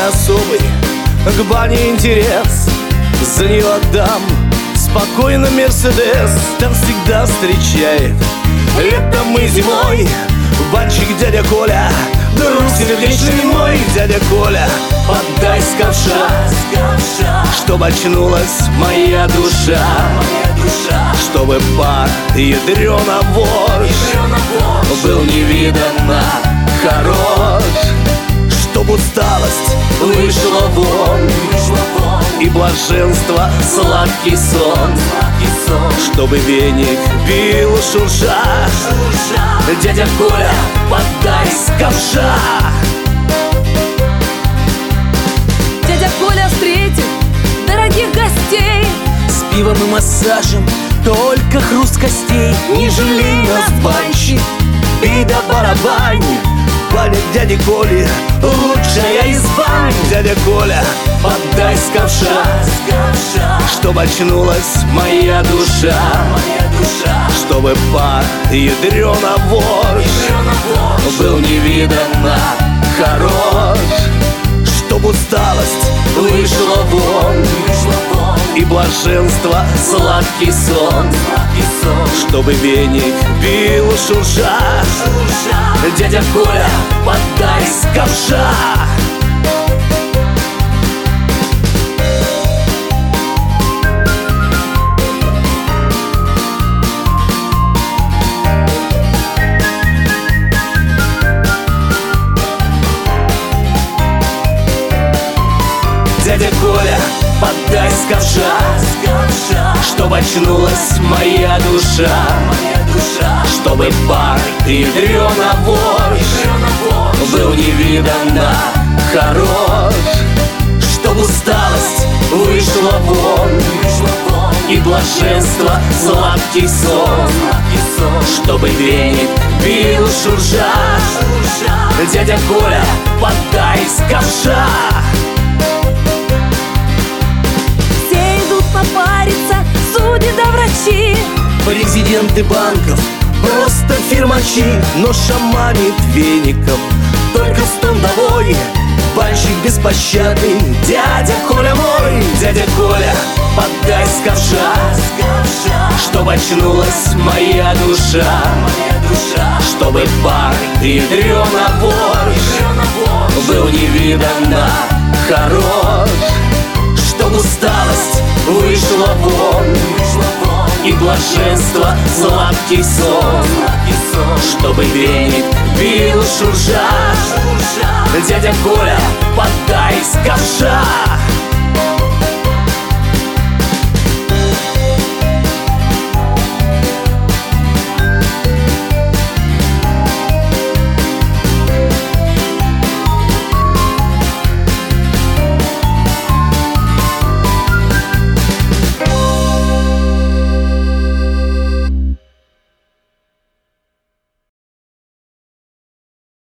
особый к бане интерес. За нее отдам спокойно Мерседес. Там всегда встречает летом и зимой банщик дядя Коля, друг сердечный мой. Дядя Коля, поддай с ковша, чтоб очнулась моя душа, чтобы пар ядрёно-вож был невиданно хорош, чтоб усталость вышла вон и блаженство сладкий сон, чтобы веник бил шурша. Дядя Коля, поддай с ковша. Дядя Коля встретит дорогих гостей С пивом и массажем, только хруст костей. Не жалей нас, банщик, бей да барабань. Баня дяди Коли лучшая из бань. Дядя Коля, поддай с ковша, чтоб очнулась моя душа, чтобы пар ядрёно-вож был невиданно хорош, чтоб усталость вышла вон и блаженство сладкий сон, чтобы веник бил шурша. Дядя Коля, поддай с ковша. Дядя Коля, поддай с ковша, чтоб очнулась моя душа, чтобы пар ядрёно-вож был невиданно хорош, чтоб усталость вышла вон и блаженство сладкий сон, чтобы веник бил шурша. Дядя Коля, поддай с ковша. попариться судьи да врачи, президенты банков, просто фирмачи, но шаманит веником только стендовой банщик беспощадный, дядя Коля мой. Дядя Коля, поддай с ковша, чтоб очнулась моя душа, чтобы пар ядрёно-вож был невиданно хорош, чтоб усталость вышла вон и блаженство сладкий сон, чтобы веник бил шурша. Дядя Коля, поддай с ковша.